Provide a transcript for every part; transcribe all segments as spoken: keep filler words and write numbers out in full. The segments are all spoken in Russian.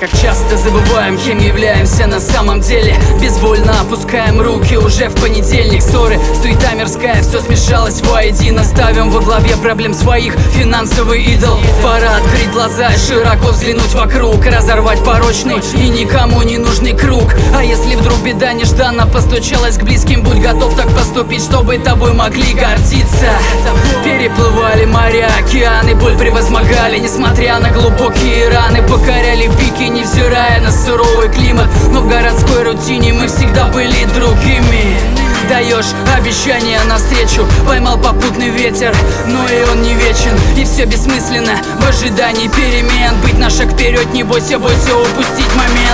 Как часто забываем, кем являемся на самом деле. Безвольно опускаем руки уже в понедельник. Ссоры, суета мирская, все смешалось воедино. Ставим во главе проблем своих финансовый идол. Пора открыть глаза и широко взглянуть вокруг, разорвать порочный и никому не нужный круг. А если вдруг беда нежданно постучалась к близким, будь готов так поступить, чтобы тобой могли гордиться. Переплывали моря, океаны, боль превозмогали, несмотря на глубокие раны. Покоряли пики, невзирая на суровый климат. Но в городской рутине мы всегда были другими. Даешь обещание навстречу, поймал попутный ветер, но и он не вечен, и все бессмысленно в ожидании перемен. Быть на шаг вперед, не бойся, бойся упустить момент.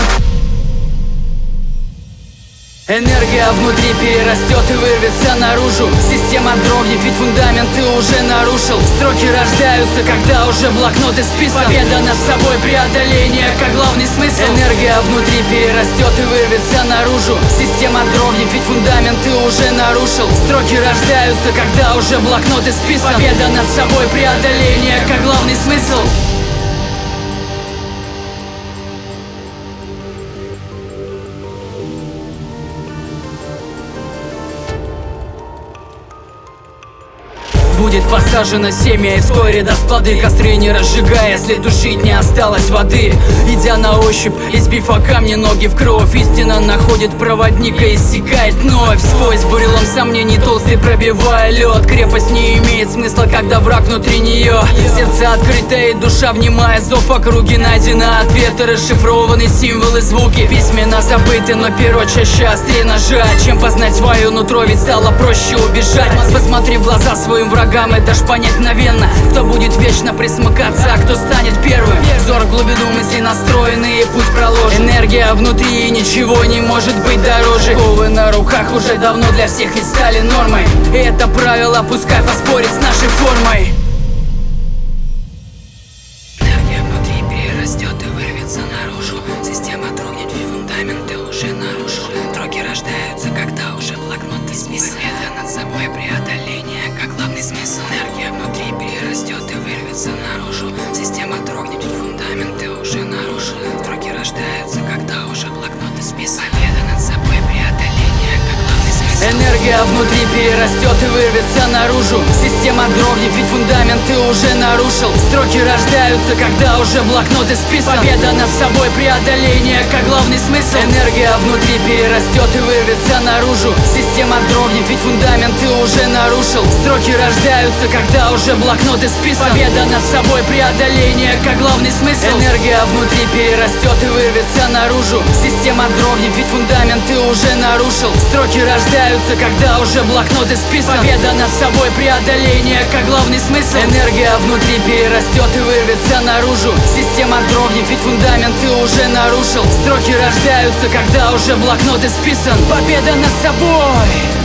Энергия внутри перерастет и вырвется наружу. Система дрогнет, ведь фундамент ты уже нарушил. Строки рождаются, когда уже блокнот исписан. Победа над собой, преодоление как главный смысл. Энергия внутри перерастет и вырвется наружу. Система дрогнет, ведь фундамент ты уже нарушил. Строки рождаются, когда уже блокнот исписан. Победа над собой, преодоление как главный смысл. Будет посажено семя и вскоре даст плоды. Костры не разжигая, если тушить не осталось воды. Идя на ощупь, избив о камни ноги в кровь, истина находит проводника и иссякает вновь. Сквозь бурелом сомнений толстый пробивая лед. Крепость не имеет смысла, когда враг внутри нее. Сердце открытое и душа внимая зов округи. Найдены ответы, расшифрованы символы, звуки. Письмена забыты, но перо чаще острее ножа. Чем познать свое нутро, ведь стало проще убежать. Посмотри в глаза своим врагам, и дашь понять мгновенно, кто будет вечно присмыкаться, а кто станет первым. Взор в глубину мысли настроенный и путь проложен. Энергия внутри, и ничего не может быть дороже. Ковы на руках уже давно для всех ведь стали нормой. И это правило пускай поспорит с нашей формой. Энергия внутри перерастет и вырвется наружу. Система дрогнет, ведь фундамент ты уже нарушил. Строки рождаются, когда уже блокнот исписан. Победа над собой, преодоление как главный смысл. Энергия внутри перерастет и вырвется наружу. Система дрогнет, ведь фундамент ты уже нарушил. Строки рождаются, когда уже блокнот исписан. Победа над собой, преодоление как главный смысл. Энергия внутри перерастет и вырвется наружу. Система дрогнет, ведь фундамент ты уже нарушил. Строки рождаются, когда уже блокнот исписан. Победа над собой, преодоление как главный смысл. Энергия внутри перерастет и вырвется наружу. Система дрогнет, ведь фундамент ты уже нарушил. Строки рождаются, когда уже блокнот исписан. Победа над собой, преодоление как главный смысл. Энергия внутри перерастет и вырвется наружу. Система дрогнет, ведь фундамент ты уже нарушил. Строки рождаются, когда уже блокнот исписан. Победа над собой, преодоление как главный смысл. Энергия внутри перерастет и вырвется наружу. Система дрогнет, ведь фундамент ты уже нарушил. Строки рождаются, когда уже блокнот исписан. Победа над собой.